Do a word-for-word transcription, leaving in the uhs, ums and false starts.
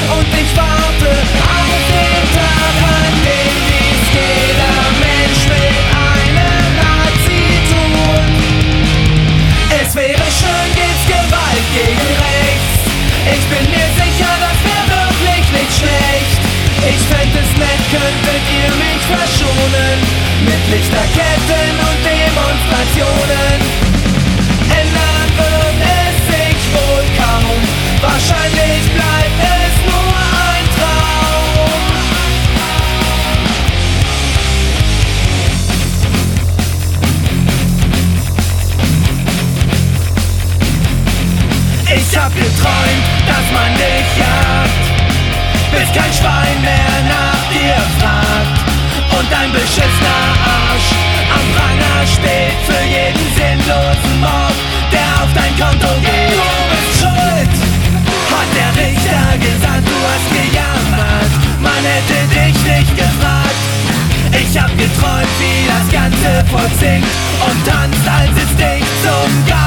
und ich warte auf den Tag, an dem dies jeder Mensch mit einem Nazi tut. Es wäre schön, gibt's Gewalt gegen rechts. Ich bin mir sicher, das wäre wirklich nicht schlecht. Ich fänd es nett, könntet ihr mich verschonen mit Lichterketten und Demonstrationen. Ändern wird es sich wohl kaum, wahrscheinlich bleibt es nur ein Traum. Ich hab geträumt, dass man dich jagt, bis kein Schwein mehr nach dir fragt und ein beschissener Arsch am Pranger steht für jeden sinnlosen Mord, der auf dein Konto geht. Du bist schuld, hat der Richter gesagt, du hast gejammert, man hätte dich nicht gefragt. Ich hab geträumt, wie das ganze Volk singt und tanzt, als es dich zum Gast